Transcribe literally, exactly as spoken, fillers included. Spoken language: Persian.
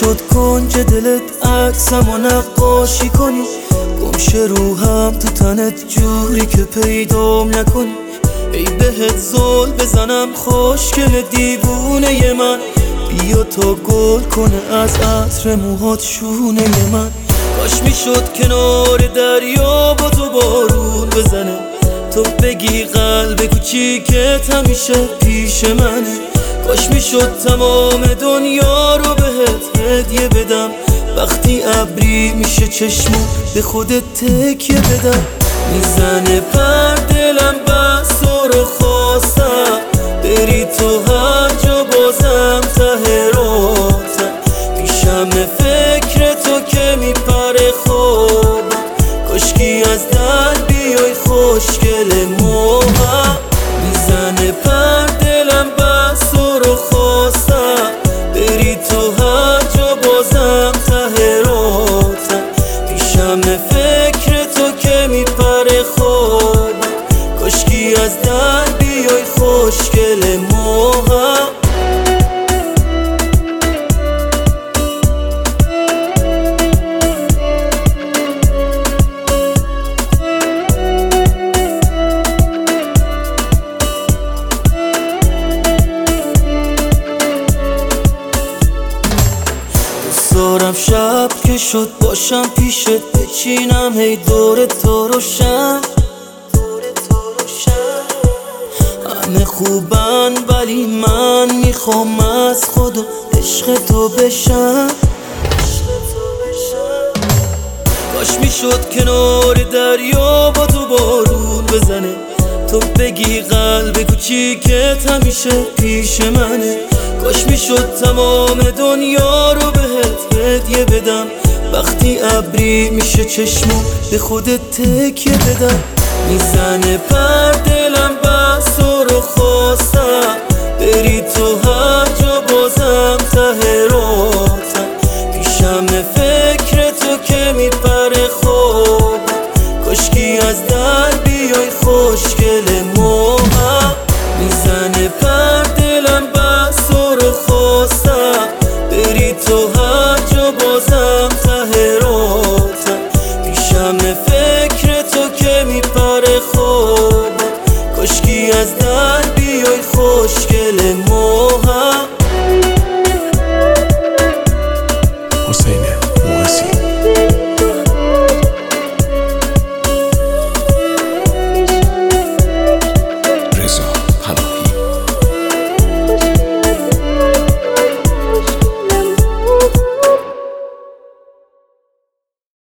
میشد کنج دلت عکسمو نقاشی کنی، گمشه روحم تو تنت جوری که پیدام نکنی. ای بهت زل بزنم خوشگل دیوونه من، بیا تا گل کنه از عطر موهات شونه من. کاش میشد کنار دریا با تو بارون بزنه، تو بگی قلب کوچیکت همیشه پیش منه. کاش میشد تمام دنیا رو بهت هدیه بدم، وقتی ابری میشه چشمو به خودت تکیه بدم. میزنه پر دلم بس رو خواستم، بری تو هر جا بازم ته راتم. پیشم فکر تو که میپره خوابم، کاشکی از در بیای خوشگل موهم. میزنه پر دلم بس رو خواستم، بری تو هر جا بازم ته راتم. پیشم فکر تو که میپره خوابم، کاشکی از در بیای خوشگل موهم. دارم شب که شد باشم پیشت، بچینم هی دور تو روشن. همه خوبن ولی من میخوام از خدا عشق تو بشم. کاش میشد کنار دریا با تو بارون بزنه، تو بگی قلب کوچیکت همیشه پیش منه. کاش میشد تمام دنیا رو بهت هدیه بدم، وقتی ابری میشه چشمو به خودت تکیه بدم. میزنه پرده